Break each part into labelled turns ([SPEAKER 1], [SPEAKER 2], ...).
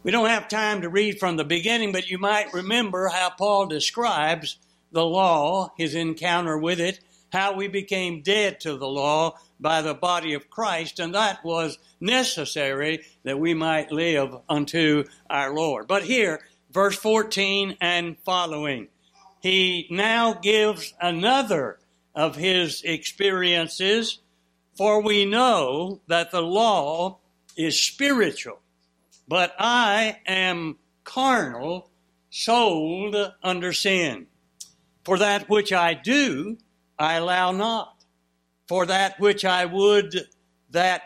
[SPEAKER 1] We don't have time to read from the beginning, but you might remember how Paul describes the law, his encounter with it, how we became dead to the law by the body of Christ, and that was necessary that we might live unto our Lord. But here, verse 14 and following, he now gives another of his experiences, for we know that the law is spiritual, but I am carnal, sold under sin. For that which I do, I allow not. For that which I would, that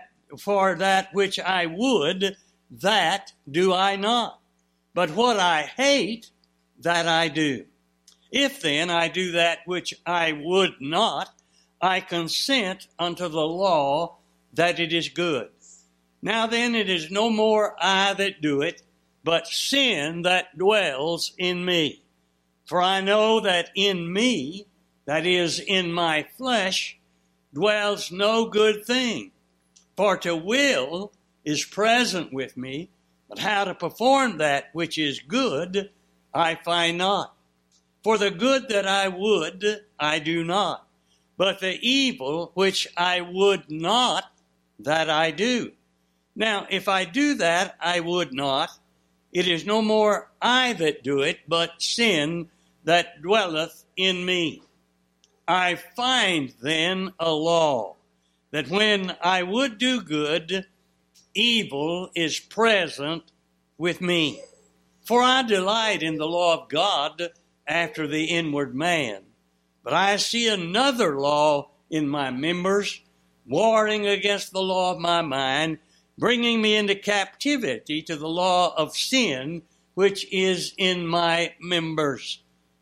[SPEAKER 1] do I not. But what I hate, that I do. If then I do that which I would not, I consent unto the law that it is good. Now then, it is no more I that do it, but sin that dwells in me. For I know that in me, that is, in my flesh, dwells no good thing. For to will is present with me, but how to perform that which is good, I find not. For the good that I would, I do not, but the evil which I would not, that I do. Now, if I do that I would not, it is no more I that do it, but sin that dwelleth in me. I find then a law, that when I would do good, evil is present with me. For I delight in the law of God after the inward man. But I see another law in my members, warring against the law of my mind, bringing me into captivity to the law of sin, which is in my members.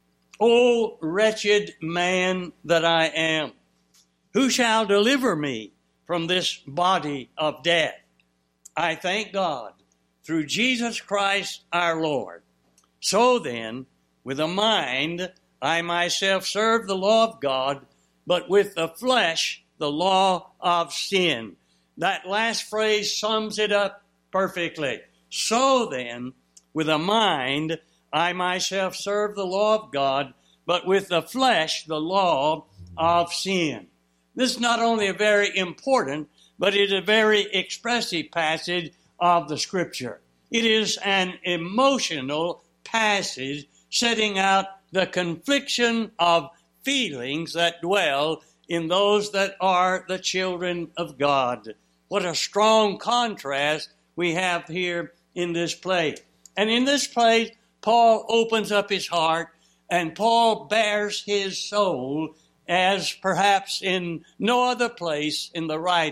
[SPEAKER 1] O wretched man that I am, who shall deliver me from this body of death? I thank God through Jesus Christ our Lord. So then, with a mind, I myself serve the law of God, but with the flesh, the law of sin. That last phrase sums it up perfectly. So then, with a mind, I myself serve the law of God, but with the flesh, the law of sin. This is not only a very important, but it is a very expressive passage of the Scripture. It is an emotional passage setting out the confliction of feelings that dwell in those that are the children of God. What a strong contrast we have here in this place. And in this place, Paul opens up his heart, and Paul bears his soul as perhaps in no other place in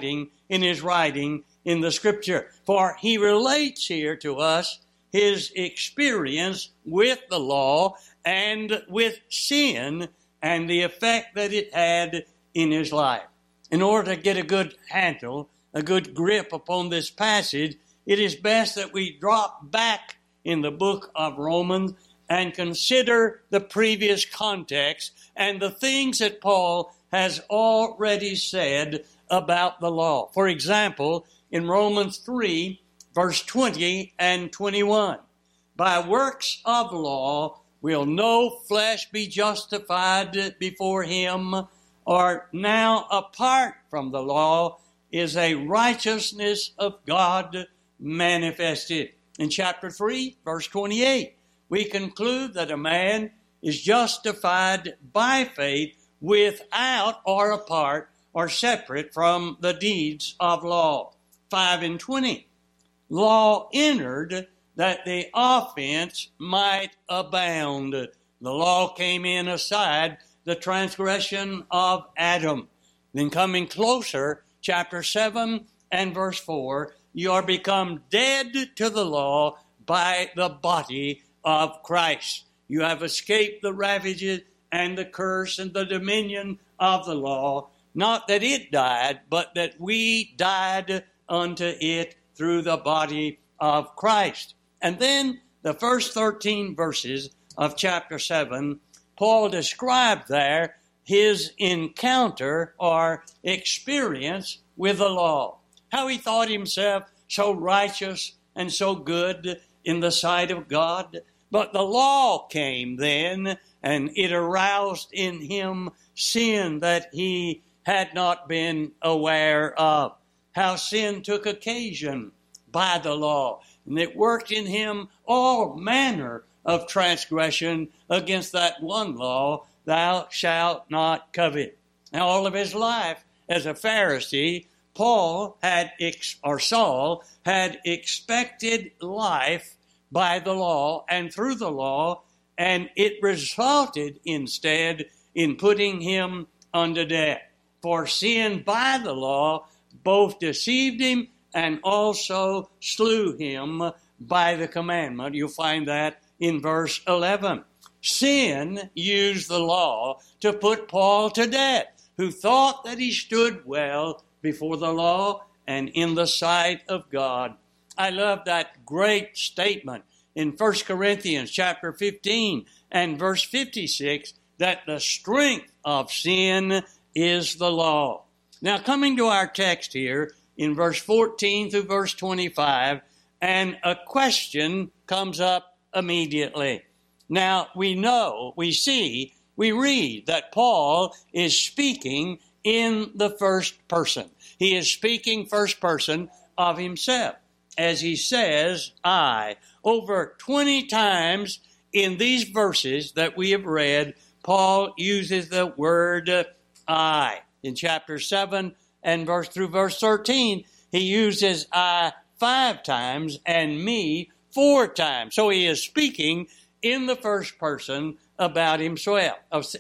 [SPEAKER 1] his writing in the Scripture. For he relates here to us his experience with the law and with sin and the effect that it had in his life. In order to get a good handle, a good grip upon this passage, it is best that we drop back in the book of Romans and consider the previous context and the things that Paul has already said about the law. For example, in Romans 3, verse 20 and 21, by works of law will no flesh be justified before him, or now apart from the law is a righteousness of God manifested. In chapter 3, verse 28, we conclude that a man is justified by faith without or apart or separate from the deeds of law. 5 and 20, law entered that the offense might abound. The law came in aside the transgression of Adam. Then coming closer, chapter 7 and verse 4, you are become dead to the law by the body of Christ. You have escaped the ravages and the curse and the dominion of the law. Not that it died, but that we died unto it through the body of Christ. And then the first 13 verses of chapter 7, Paul described there his encounter or experience with the law. How he thought himself so righteous and so good in the sight of God. But the law came then, and it aroused in him sin that he had not been aware of. How sin took occasion by the law, and it worked in him all manner of transgression against that one law, thou shalt not covet. Now, all of his life as a Pharisee, Saul had expected life by the law and through the law, and it resulted instead in putting him unto death. For sin by the law both deceived him and also slew him by the commandment. You'll find that in verse 11. Sin used the law to put Paul to death, who thought that he stood well before the law and in the sight of God. I love that great statement in 1 Corinthians chapter 15 and verse 56, that the strength of sin is the law. Now, coming to our text here in verse 14 through verse 25, and a question comes up immediately. Now, we read that Paul is speaking in the first person. He is speaking first person of himself, as he says, I. Over 20 times in these verses that we have read, Paul uses the word I. In chapter 7 and through verse 13, he uses I 5 times and me 4 times. So he is speaking in the first person about himself.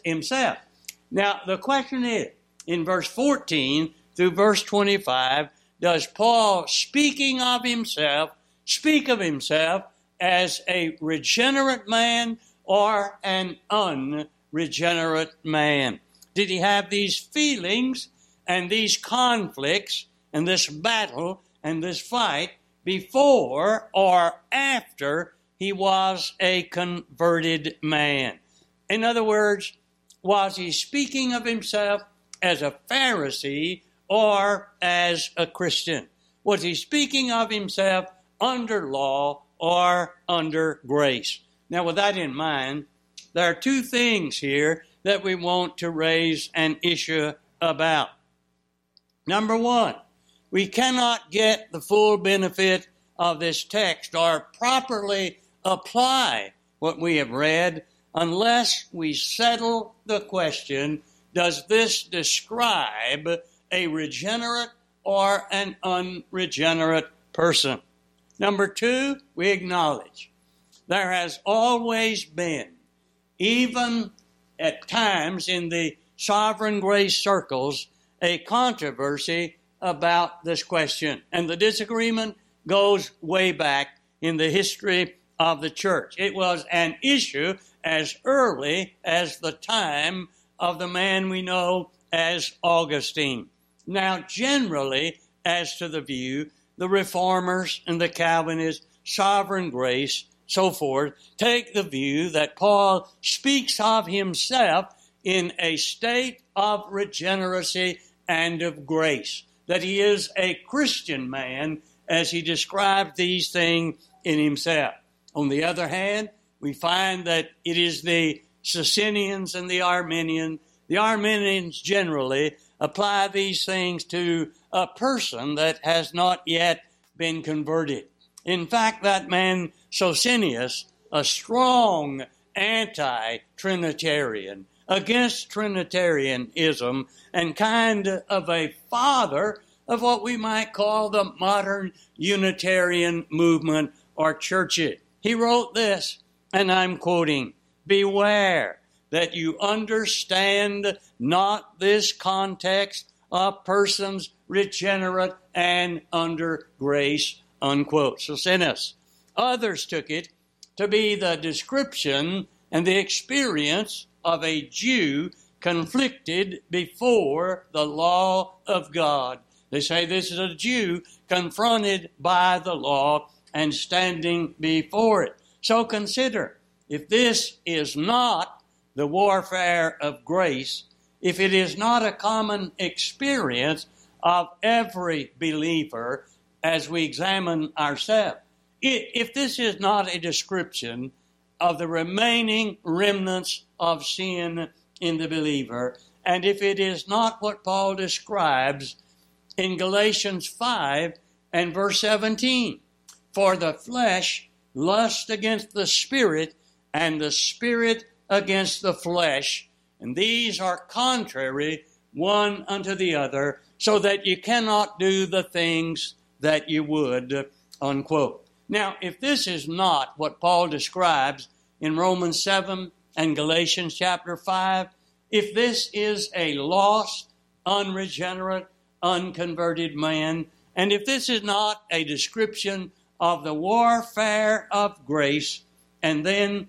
[SPEAKER 1] Now, the question is, in verse 14 through verse 25, does Paul, speaking of himself, speak of himself as a regenerate man or an unregenerate man? Did he have these feelings and these conflicts and this battle and this fight before or after he was a converted man? In other words, was he speaking of himself as a Pharisee or as a Christian? Was he speaking of himself under law or under grace? Now, with that in mind, there are 2 things here that we want to raise an issue about. Number 1, we cannot get the full benefit of this text or properly apply what we have read unless we settle the question, does this describe a regenerate or an unregenerate person? Number 2, we acknowledge there has always been, even at times in the sovereign grace circles, a controversy about this question. And the disagreement goes way back in the history of the church. It was an issue as early as the time of the man we know as Augustine. Now, generally, as to the view, the Reformers and the Calvinists, sovereign grace, so forth, take the view that Paul speaks of himself in a state of regeneracy and of grace, that he is a Christian man as he describes these things in himself. On the other hand, we find that it is the Socinians and the Arminians. The Arminians generally apply these things to a person that has not yet been converted. In fact, that man Socinius, a strong anti-Trinitarian, against Trinitarianism, and kind of a father of what we might call the modern Unitarian movement or churches. He wrote this, and I'm quoting, "Beware that you understand not this context of persons regenerate and under grace," unquote. Socinius. Others took it to be the description and the experience of a Jew conflicted before the law of God. They say this is a Jew confronted by the law and standing before it. So consider, if this is not the warfare of grace, if it is not a common experience of every believer as we examine ourselves, if this is not a description of the remaining remnants of sin in the believer, and if it is not what Paul describes in Galatians 5 and verse 17, for the flesh lusts against the Spirit, and the Spirit against the flesh, and these are contrary one unto the other, so that you cannot do the things that you would, unquote. Now, if this is not what Paul describes in Romans 7 and Galatians chapter 5, if this is a lost, unregenerate, unconverted man, and if this is not a description of the warfare of grace, and then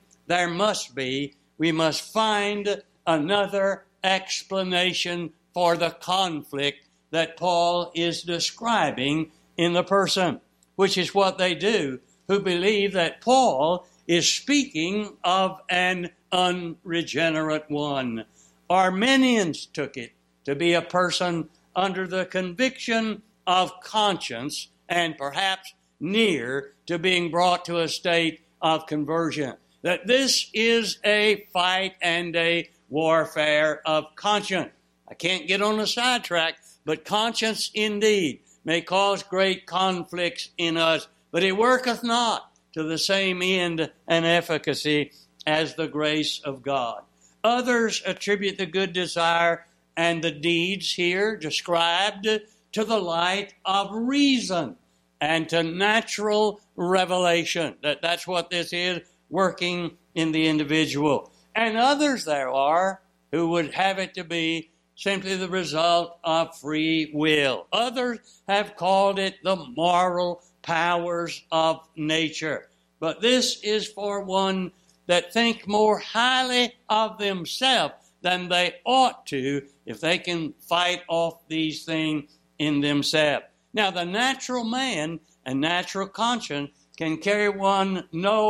[SPEAKER 1] we must find another explanation for the conflict that Paul is describing in the person, which is what they do who believe that Paul is speaking of an unregenerate one. Arminians took it to be a person under the conviction of conscience and perhaps near to being brought to a state of conversion. That this is a fight and a warfare of conscience. I can't get on a sidetrack, but conscience indeed may cause great conflicts in us, but it worketh not to the same end and efficacy as the grace of God. Others attribute the good desire and the deeds here described to the light of reason and to natural revelation. That's what this is, working in the individual. And others there are who would have it to be simply the result of free will. Others have called it the moral powers of nature. But this is for one that think more highly of themselves than they ought to if they can fight off these things in themselves. Now, the natural man and natural conscience can carry one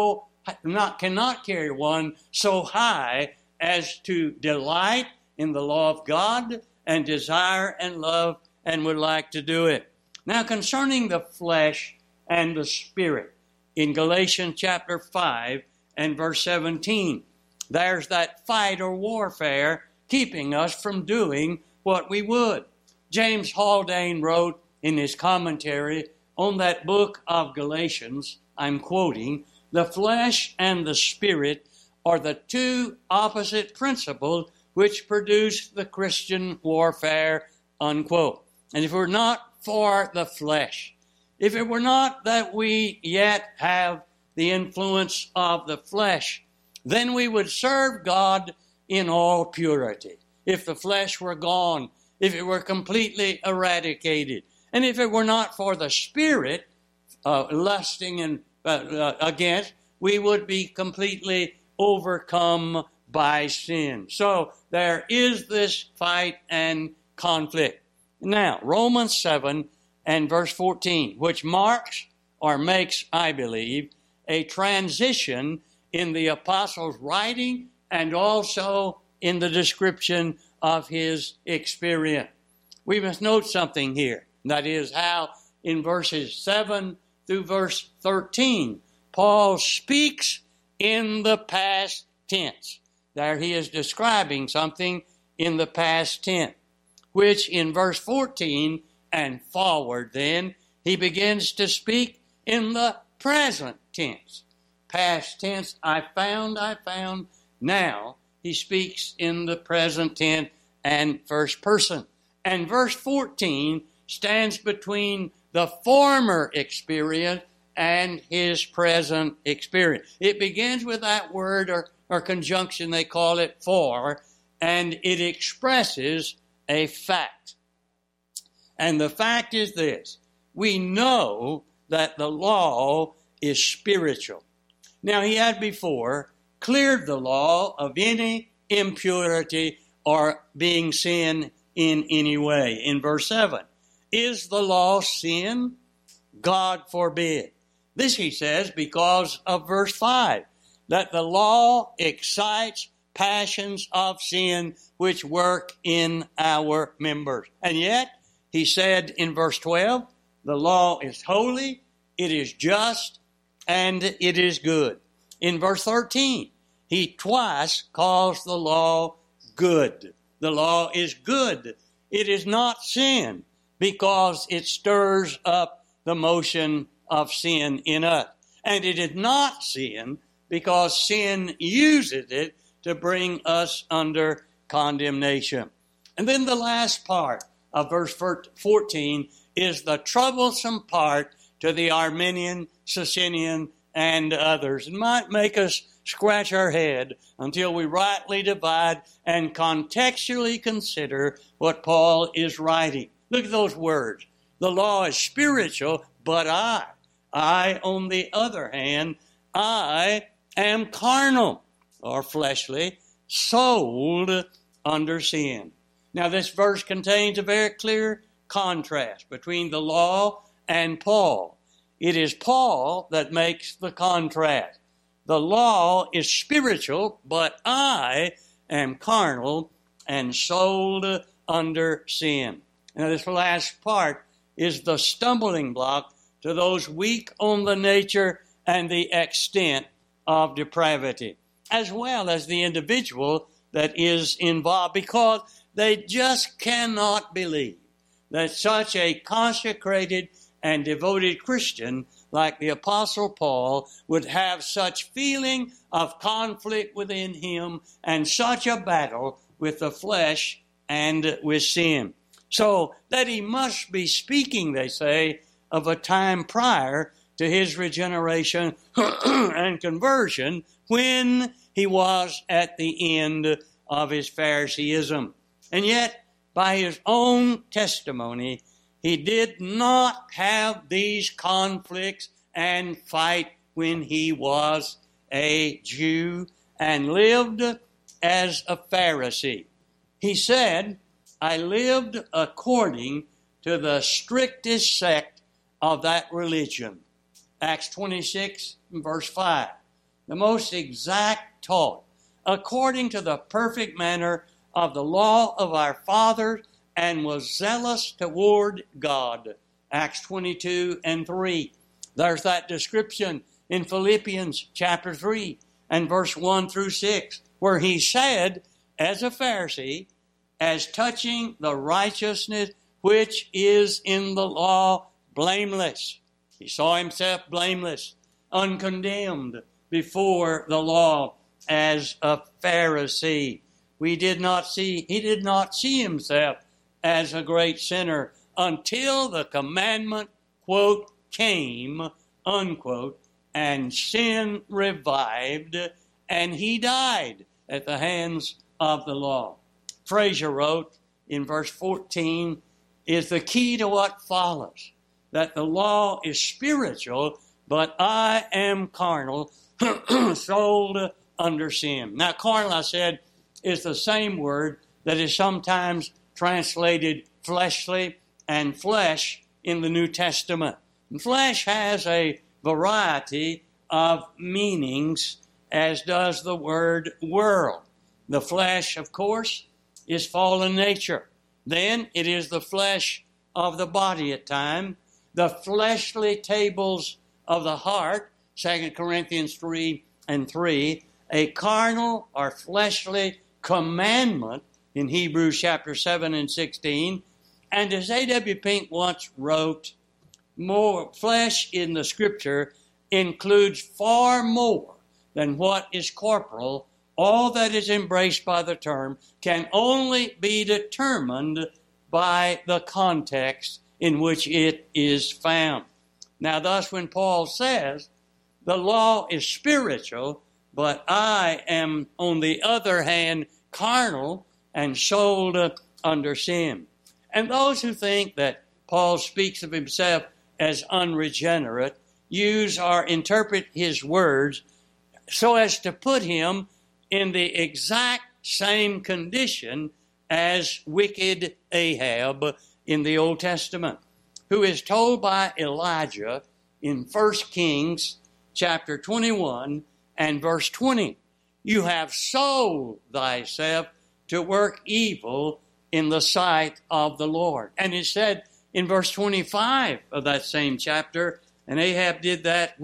[SPEAKER 1] cannot carry one so high as to delight in the law of God and desire and love and would like to do it. Now, concerning the flesh and the spirit, in Galatians chapter 5 and verse 17, there's that fight or warfare keeping us from doing what we would. James Haldane wrote in his commentary on that book of Galatians, I'm quoting, the flesh and the spirit are the two opposite principles which produce the Christian warfare, unquote. And if it were not for the flesh, if it were not that we yet have the influence of the flesh, then we would serve God in all purity. If the flesh were gone, if it were completely eradicated, and if it were not for the spirit lusting and against, we would be completely overcome by sin. So there is this fight and conflict. Now, Romans 7 and verse 14, which marks or makes, I believe, a transition in the apostle's writing and also in the description of his experience. We must note something here. That is how in verses 7 through verse 13, Paul speaks in the past tense. There he is describing something in the past tense, which in verse 14 and forward then, he begins to speak in the present tense. Past tense, I found. Now he speaks in the present tense and first person. And verse 14 stands between the former experience and his present experience. It begins with that word or conjunction, they call it for, and it expresses a fact. And the fact is this: we know that the law is spiritual. Now, he had before cleared the law of any impurity or being sin in any way. In verse 7, is the law sin? God forbid. This, he says, because of verse 5, that the law excites passions of sin which work in our members. And yet, he said in verse 12, the law is holy, it is just, and it is good. In verse 13, he twice calls the law good. The law is good. It is not sin because it stirs up the motion of sin in us. And it is not sin because sin uses it to bring us under condemnation. And then the last part of verse 14 is the troublesome part to the Arminian, Socinian, and others. It might make us scratch our head until we rightly divide and contextually consider what Paul is writing. Look at those words. The law is spiritual, but I, on the other hand, I am carnal or fleshly, sold under sin. Now, this verse contains a very clear contrast between the law and Paul. It is Paul that makes the contrast. The law is spiritual, but I am carnal and sold under sin. Now, this last part is the stumbling block to those weak on the nature and the extent of depravity, as well as the individual that is involved, because they just cannot believe that such a consecrated and devoted Christian like the Apostle Paul would have such feeling of conflict within him and such a battle with the flesh and with sin. So that he must be speaking, they say, of a time prior to his regeneration and conversion when he was at the end of his Phariseeism. And yet, by his own testimony, he did not have these conflicts and fight when he was a Jew and lived as a Pharisee. He said, I lived according to the strictest sect of that religion. Acts 26, verse 5. The most exact taught, according to the perfect manner of the law of our fathers, and was zealous toward God. Acts 22 and 3. There's that description in Philippians chapter 3 and verse 1 through 6, where he said, as a Pharisee, as touching the righteousness which is in the law, blameless. He saw himself blameless, uncondemned before the law as a Pharisee. He did not see himself as a great sinner until the commandment, quote, came, unquote, and sin revived, and he died at the hands of the law. Fraser wrote in verse 14, is the key to what follows, that the law is spiritual, but I am carnal, sold under sin. Now, carnal, I said, is the same word that is sometimes translated fleshly and flesh in the New Testament. And flesh has a variety of meanings, as does the word world. The flesh, of course, is fallen nature. Then it is the flesh of the body at times. The fleshly tables of the heart, 2 Corinthians 3 and 3, a carnal or fleshly commandment in Hebrews chapter 7 and 16. And as A.W. Pink once wrote, more flesh in the Scripture includes far more than what is corporal. All that is embraced by the term can only be determined by the context in which it is found. Now, thus, when Paul says, the law is spiritual, but I am, on the other hand, carnal and sold under sin. And those who think that Paul speaks of himself as unregenerate use or interpret his words so as to put him in the exact same condition as wicked Ahab in the Old Testament, who is told by Elijah in 1 Kings chapter 21 and verse 20, you have sold thyself to work evil in the sight of the Lord. And it said in verse 25 of that same chapter, And Ahab did that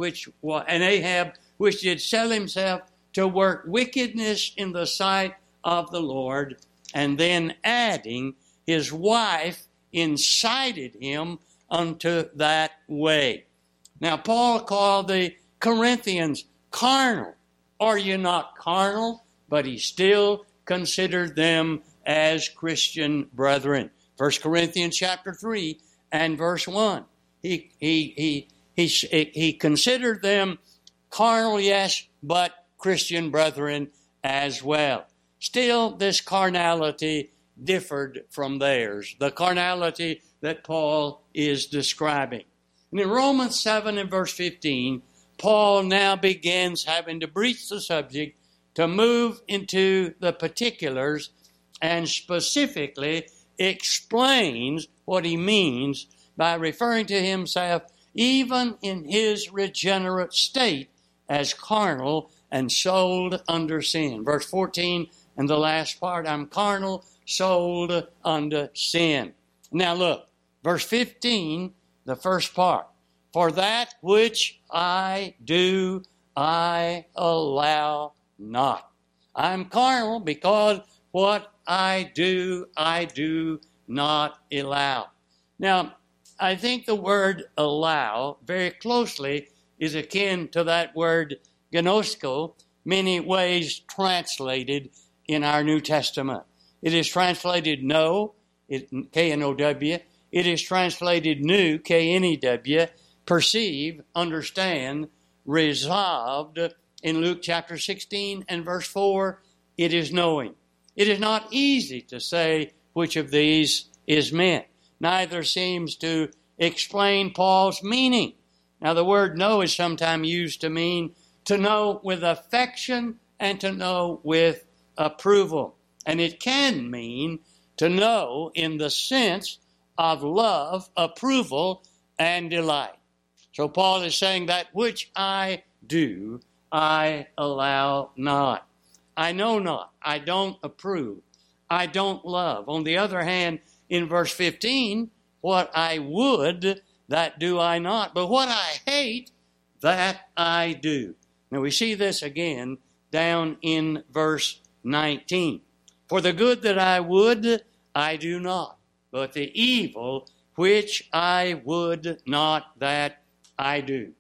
[SPEAKER 1] which did sell himself to work wickedness in the sight of the Lord, and then adding, his wife incited him unto that way. Now, Paul called the Corinthians carnal. Are you not carnal? But he still considered them as Christian brethren. 1 Corinthians chapter 3 and verse 1. He considered them carnal, yes, but Christian brethren as well. Still, this carnality differed from theirs, the carnality that Paul is describing. And in Romans 7 and verse 15, Paul now begins, having to breach the subject, to move into the particulars and specifically explains what he means by referring to himself, even in his regenerate state, as carnal and sold under sin. Verse 14 and the last part, I'm carnal, sold under sin. Now look, verse 15, the first part. For that which I do, I allow not. I'm carnal because what I do not allow. Now, I think the word allow very closely is akin to that word gnosko, many ways translated in our New Testament. It is translated know, K-N-O-W. It is translated new, K-N-E-W, perceive, understand, resolved. In Luke chapter 16 and verse 4, it is knowing. It is not easy to say which of these is meant. Neither seems to explain Paul's meaning. Now, the word know is sometimes used to mean to know with affection and to know with approval. And it can mean to know in the sense of love, approval, and delight. So Paul is saying that which I do, I allow not. I know not. I don't approve. I don't love. On the other hand, in verse 15, what I would, that do I not. But what I hate, that I do. Now we see this again down in verse 19. For the good that I would, I do not. But the evil which I would not, that I do.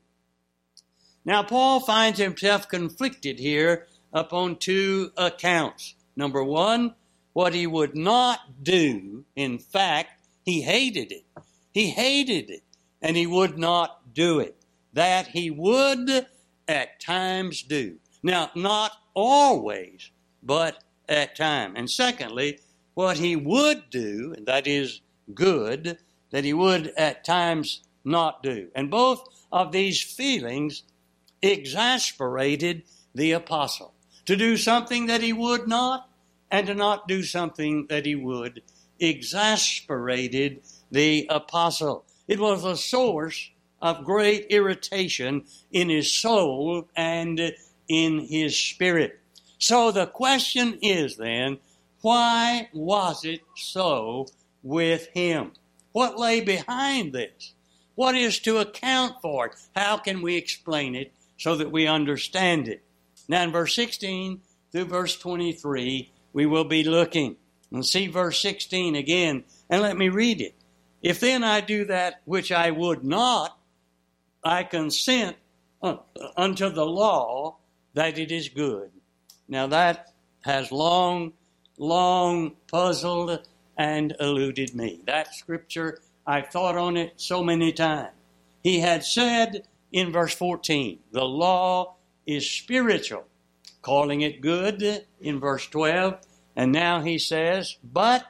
[SPEAKER 1] Now Paul finds himself conflicted here upon two accounts. Number one, what he would not do. In fact, he hated it. He hated it, and he would not do it. That he would at times do. Now, not always, but at times. And secondly, what he would do, and that is good, that he would at times not do. And both of these feelings exasperated the apostle. To do something that he would not, and to not do something that he would, exasperated the apostle. It was a source of great irritation in his soul and in his spirit. So the question is then, why was it so with him? What lay behind this? What is to account for it? How can we explain it so that we understand it? Now in verse 16 through verse 23, we will be looking. And see verse 16 again, and let me read it. If then I do that which I would not, I consent unto the law that it is good. Now that has long puzzled and eluded me. That scripture, I've thought on it so many times. He had said in verse 14, the law is spiritual, calling it good in verse 12. And now he says, but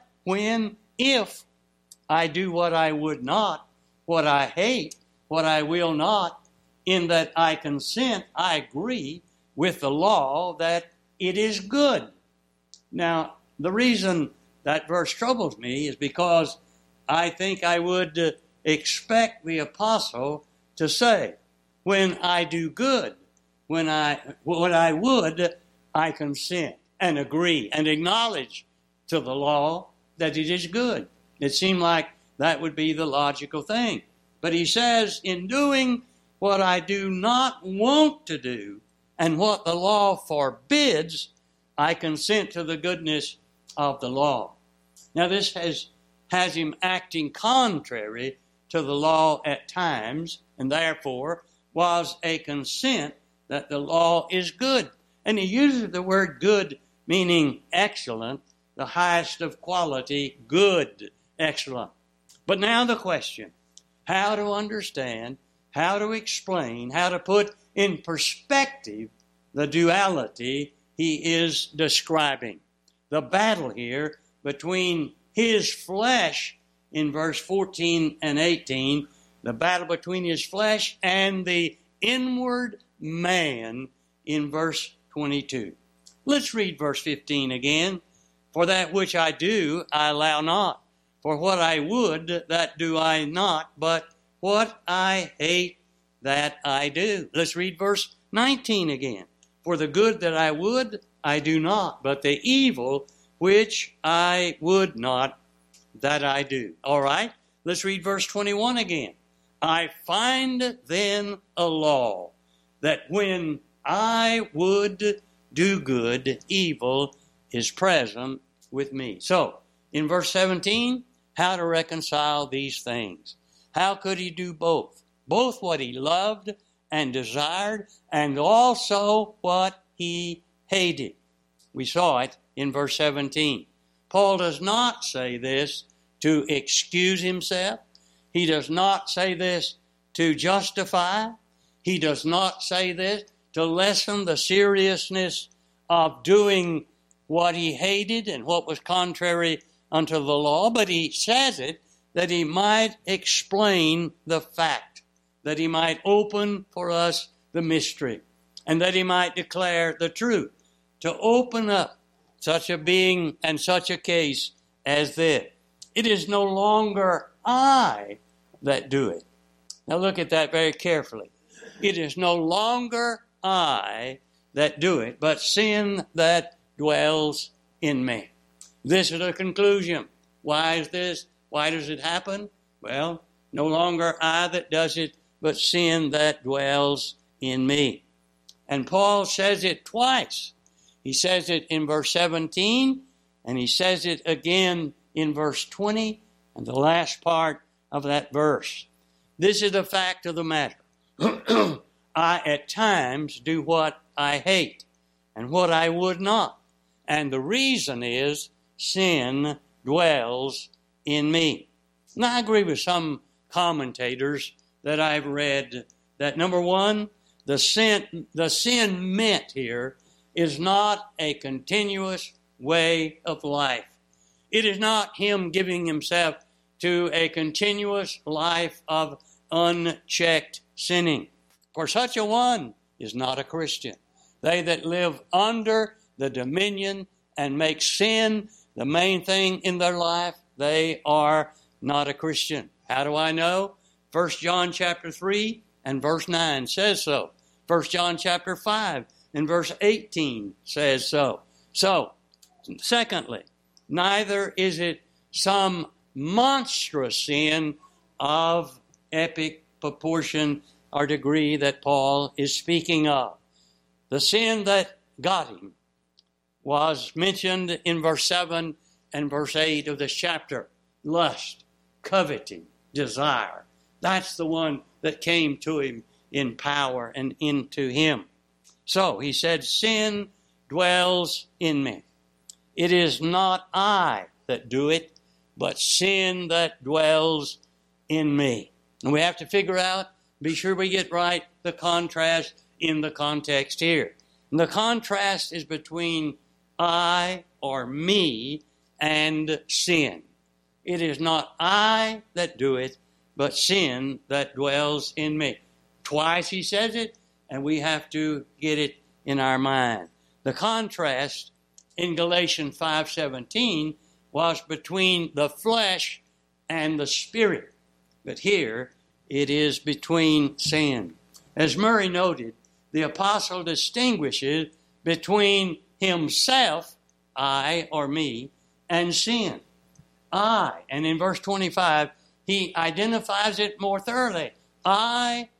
[SPEAKER 1] if I do what I would not, what I hate, what I will not, in that I consent, I agree with the law that it is good. Now, the reason that verse troubles me is because I think I would expect the apostle to say, when I do good, what I would, I consent and agree and acknowledge to the law that it is good. It seemed like that would be the logical thing. But he says, in doing what I do not want to do, and what the law forbids, I consent to the goodness of the law. Now this has him acting contrary to the law at times, and therefore was a consent that the law is good. And he uses the word good, meaning excellent, the highest of quality, good, excellent. But now the question, how to understand, how to explain, how to put in perspective the duality he is describing. The battle here between his flesh in verse 14 and 18, the battle between his flesh and the inward man in verse 22. Let's read verse 15 again. For that which I do, I allow not. For what I would, that do I not. But what I hate, that I do. Let's read verse 19 again. For the good that I would, I do not. But the evil which I would not, that I do. All right, let's read verse 21 again. I find then a law, that when I would do good, evil is present with me. So, in verse 17, how to reconcile these things. How could he do both? Both what he loved and desired, and also what he hated. We saw it in verse 17. Paul does not say this to excuse himself. He does not say this to justify. He does not say this to lessen the seriousness of doing what he hated and what was contrary unto the law, but he says it that he might explain the fact, that he might open for us the mystery, and that he might declare the truth, to open up such a being and such a case as this. It is no longer I that do it. Now look at that very carefully. It is no longer I that do it, but sin that dwells in me. This is the conclusion. Why is this? Why does it happen? Well, no longer I that does it, but sin that dwells in me. And Paul says it twice. He says it in verse 17, and he says it again in verse 20, and the last part of that verse. This is the fact of the matter. I at times do what I hate and what I would not. And the reason is sin dwells in me. Now, I agree with some commentators that I've read that, number one, the sin meant here is not a continuous way of life. It is not him giving himself to a continuous life of unchecked sinning. For such a one is not a Christian. They that live under the dominion and make sin the main thing in their life, they are not a Christian. How do I know? 1 John chapter 3 and verse 9 says so. 1 John chapter 5 and verse 18 says so. So, secondly, neither is it some monstrous sin of epic proportion or degree that Paul is speaking of. The sin that got him was mentioned in verse 7 and verse 8 of this chapter. Lust, coveting, desire. That's the one that came to him in power and into him. So he said, sin dwells in me. It is not I that do it, but sin that dwells in me. And we have to figure out, be sure we get right the contrast in the context here. And the contrast is between I or me and sin. It is not I that do it, but sin that dwells in me. Twice he says it, and we have to get it in our mind. The contrast in Galatians 5:17 was between the flesh and the spirit. But here it is between sin. As Murray noted, the apostle distinguishes between himself, I or me, and sin, I. And in verse 25, he identifies it more thoroughly. I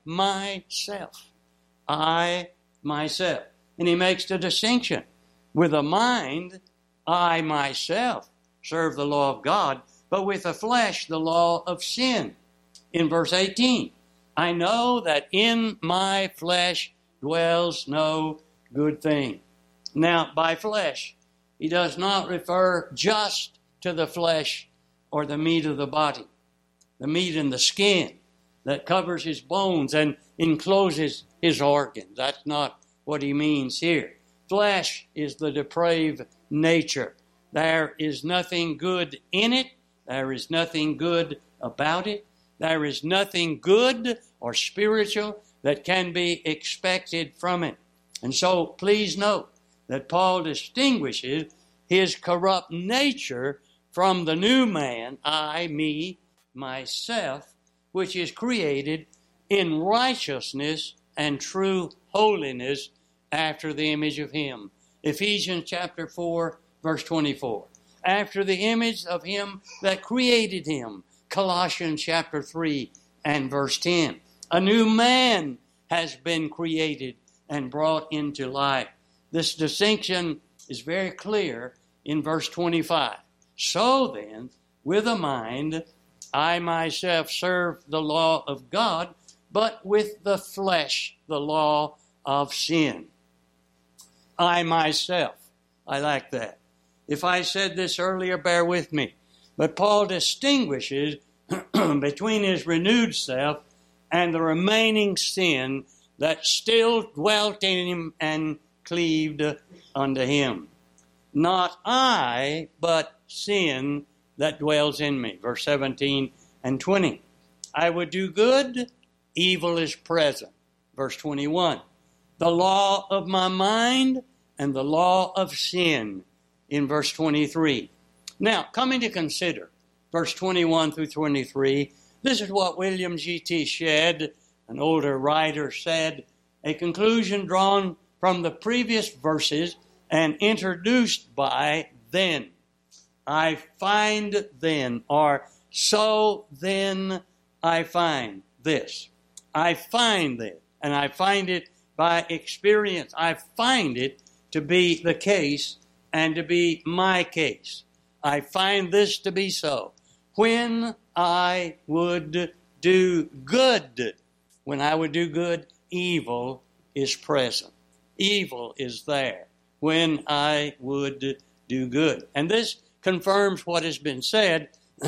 [SPEAKER 1] myself. I myself. And he makes the distinction. With the mind, I myself serve the law of God, but with the flesh, the law of sin. In verse 18, I know that in my flesh dwells no good thing. Now, by flesh, he does not refer just to the flesh or the meat of the body, the meat and the skin that covers his bones and encloses his organs. That's not what he means here. Flesh is the depraved nature. There is nothing good in it. There is nothing good about it. There is nothing good or spiritual that can be expected from it. And so please note that Paul distinguishes his corrupt nature from the new man, I, me, myself, which is created in righteousness and true holiness after the image of him. Ephesians chapter 4, verse 24. After the image of him that created him. Colossians chapter 3 and verse 10. A new man has been created and brought into life. This distinction is very clear in verse 25. So then, with a mind, I myself serve the law of God, but with the flesh, the law of sin. I myself. I like that. If I said this earlier, bear with me. But Paul distinguishes between his renewed self and the remaining sin that still dwelt in him and cleaved unto him. Not I, but sin that dwells in me. Verse 17 and 20. I would do good, evil is present. Verse 21. The law of my mind and the law of sin in verse 23. Now, coming to consider verse 21 through 23, this is what William G.T. Shedd, an older writer, said, a conclusion drawn from the previous verses and introduced by then. I find then, or so then I find this. I find it, and I find it by experience. I find it to be the case and to be my case. I find this to be so. When I would do good, evil is present. Evil is there. When I would do good. And this confirms what has been said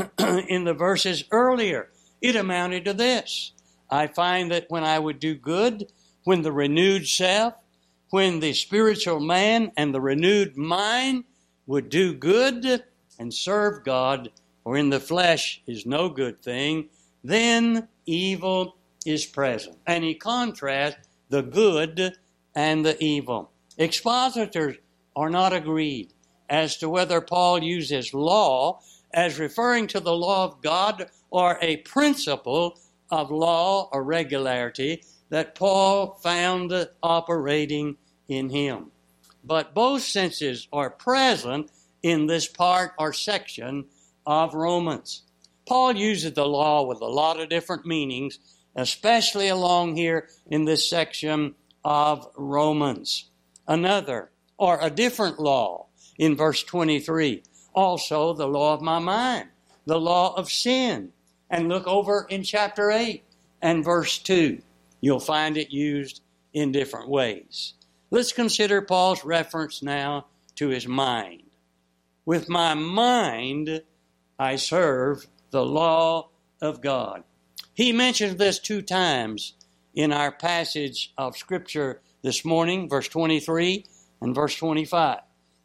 [SPEAKER 1] in the verses earlier. It amounted to this. I find that when I would do good, when the renewed self, when the spiritual man and the renewed mind would do good and serve God, for in the flesh is no good thing, then evil is present. And he contrasts the good and the evil. Expositors are not agreed as to whether Paul uses law as referring to the law of God or a principle of law or regularity that Paul found operating in him. But both senses are present in this part or section of Romans. Paul uses the law with a lot of different meanings, especially along here in this section of Romans. Another, or a different law in verse 23. Also the law of my mind, the law of sin. And look over in chapter 8 and verse 2. You'll find it used in different ways. Let's consider Paul's reference now to his mind. With my mind, I serve the law of God. He mentions this 2 times in our passage of Scripture this morning, verse 23 and verse 25.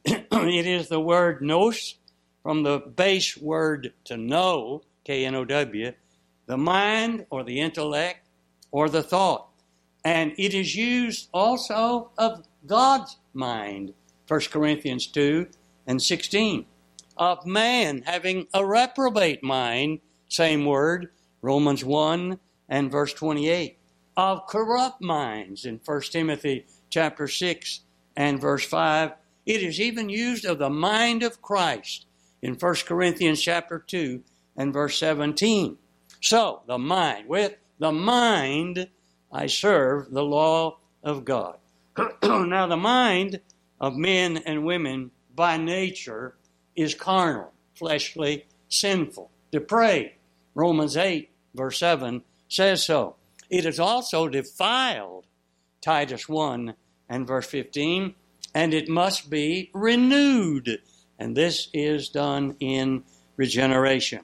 [SPEAKER 1] It is the word nous, from the base word to know, K-N-O-W, the mind or the intellect or the thought. And it is used also of God's mind, 1 Corinthians 2 and 16. Of man having a reprobate mind, same word, Romans 1 and verse 28. Of corrupt minds in 1 Timothy chapter 6 and verse 5. It is even used of the mind of Christ in 1 Corinthians chapter 2 and verse 17. So, the mind. With the mind, I serve the law of God. Now, the mind of men and women by nature is carnal, fleshly, sinful, depraved. Romans 8, verse 7 says so. It is also defiled, Titus 1 and verse 15, and it must be renewed. And this is done in regeneration.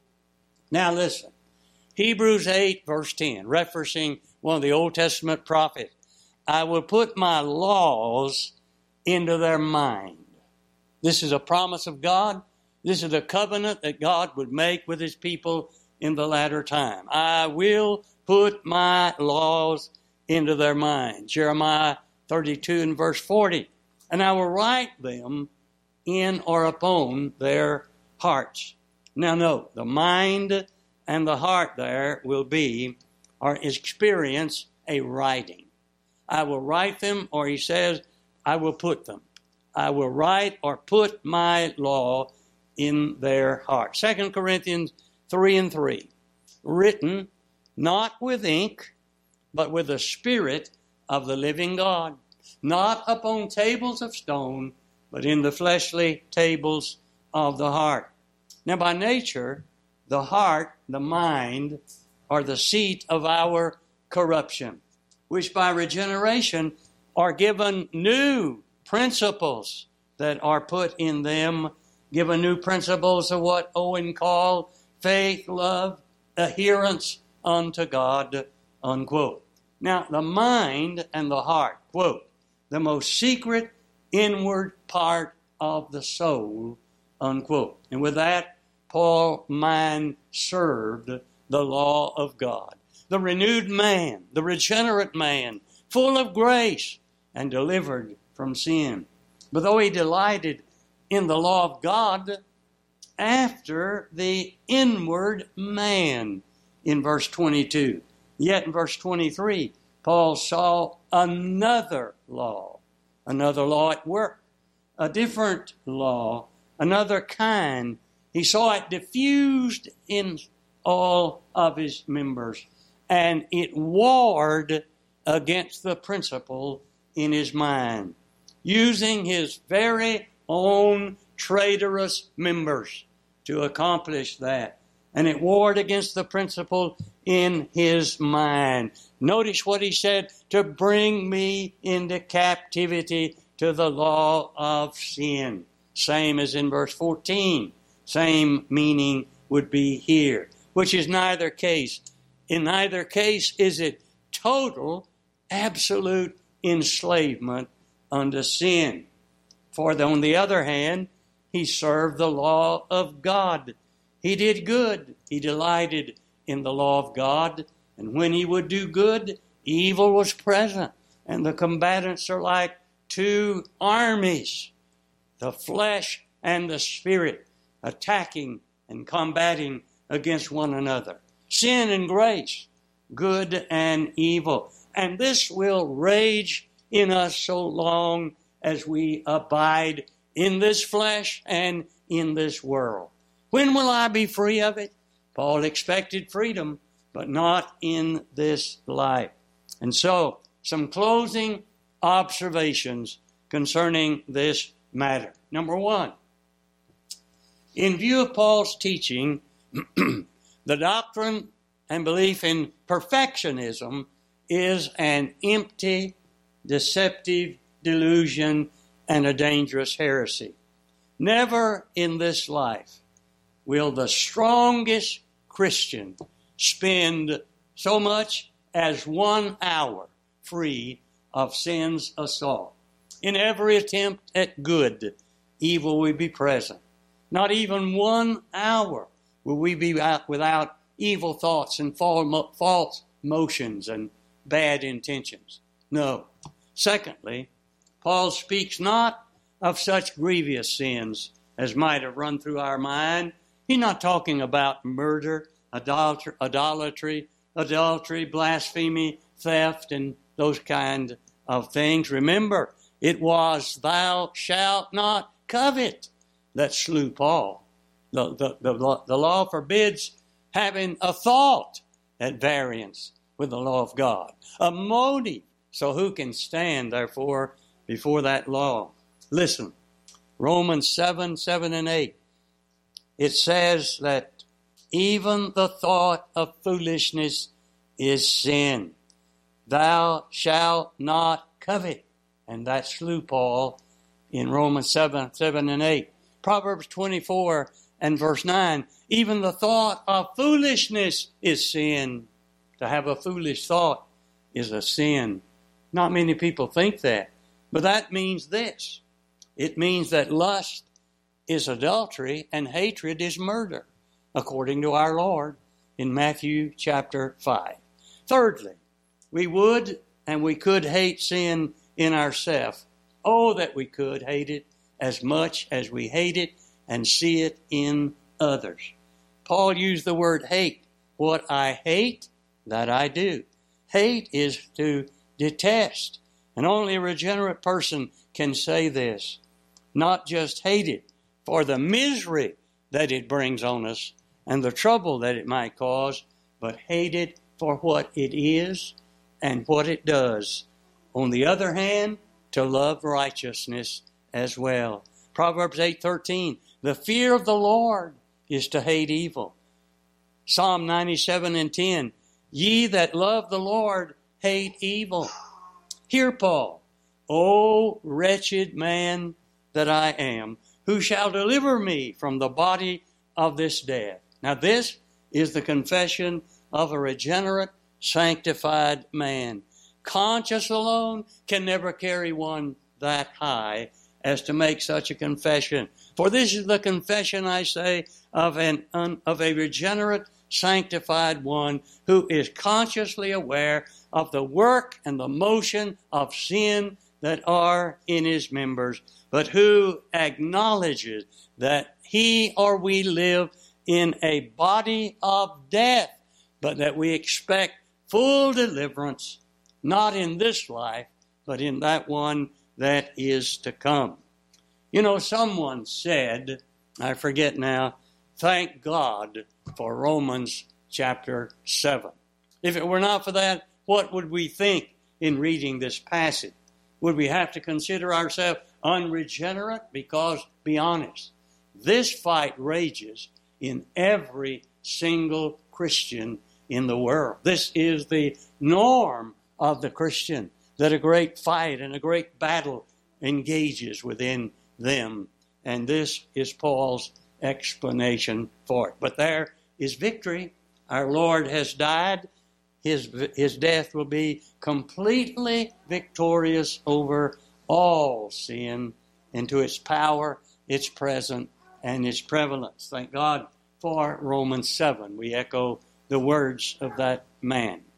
[SPEAKER 1] Now listen, Hebrews 8, verse 10, referencing one of the Old Testament prophets, I will put my laws into their mind. This is a promise of God. This is a covenant that God would make with his people in the latter time. I will put my laws into their mind. Jeremiah 32 and verse 40. And I will write them in or upon their hearts. Now note, the mind and the heart there will be or experience a writing. I will write them, or he says, I will put them. I will write or put my law in their heart. 2 Corinthians 3 and 3. Written not with ink, but with the Spirit of the living God. Not upon tables of stone, but in the fleshly tables of the heart. Now by nature, the heart, the mind, are the seat of our corruption, which by regeneration are given new principles that are put in them, given new principles of what Owen called faith, love, adherence unto God, unquote. Now, the mind and the heart, quote, the most secret inward part of the soul, unquote. And with that, Paul's mind served the law of God. The renewed man, the regenerate man, full of grace and delivered from sin. But though he delighted in the law of God, after the inward man in verse 22. Yet in verse 23, Paul saw another law at work, a different law, another kind. He saw it diffused in all of his members, and it warred against the principle in his mind, using his very own traitorous members to accomplish that. And it warred against the principle in his mind. Notice what he said, to bring me into captivity to the law of sin. Same as in verse 14. Same meaning would be here, which is neither case. In neither case is it total, absolute enslavement unto sin. For on the other hand, he served the law of God. He did good. He delighted in the law of God. And when he would do good, evil was present. And the combatants are like two armies, the flesh and the spirit, attacking and combating against one another. Sin and grace, good and evil. And this will rage in us so long as we abide in this flesh and in this world. When will I be free of it? Paul expected freedom, but not in this life. And so, some closing observations concerning this matter. Number one, in view of Paul's teaching, the doctrine and belief in perfectionism is an empty, deceptive delusion and a dangerous heresy. Never in this life will the strongest Christian spend so much as 1 hour free of sin's assault. In every attempt at good, evil will be present. Not even 1 hour will we be without evil thoughts and false motions and bad intentions. No. Secondly, Paul speaks not of such grievous sins as might have run through our mind. He's not talking about murder, adultery, blasphemy, theft, and those kind of things. Remember, it was thou shalt not covet that slew Paul. The law forbids having a thought at variance with the law of God. A motive. So who can stand, therefore, before that law? Listen, Romans 7 and 8. It says that even the thought of foolishness is sin. Thou shalt not covet. And that slew Paul in Romans 7 and 8. Proverbs 24 and verse 9. Even the thought of foolishness is sin. To have a foolish thought is a sin. Not many people think that. But that means this. It means that lust is adultery and hatred is murder, according to our Lord in Matthew chapter 5. Thirdly, we would and we could hate sin in ourselves. Oh, that we could hate it as much as we hate it and see it in others. Paul used the word hate. What I hate, that I do. Hate is to detest. And only a regenerate person can say this. Not just hate it for the misery that it brings on us and the trouble that it might cause, but hate it for what it is and what it does. On the other hand, to love righteousness as well. Proverbs 8:13, the fear of the Lord is to hate evil. Psalm 97 and 10, ye that love the Lord hate evil. Hear Paul, O wretched man that I am, who shall deliver me from the body of this death? Now this is the confession of a regenerate, sanctified man. Conscience alone can never carry one that high as to make such a confession. For this is the confession, I say, of a regenerate, sanctified one who is consciously aware of the work and the motion of sin that are in his members, but who acknowledges that he or we live in a body of death, but that we expect full deliverance, not in this life, but in that one that is to come. You know, someone said, I forget now, thank God for Romans chapter 7. If it were not for that, what would we think in reading this passage? Would we have to consider ourselves unregenerate? Because, be honest, this fight rages in every single Christian in the world. This is the norm of the Christian, that a great fight and a great battle engages within them. And this is Paul's explanation for it. But there is victory. Our Lord has died. His death will be completely victorious over all sin into its power, its presence, and its prevalence. Thank God for Romans 7. We echo the words of that man.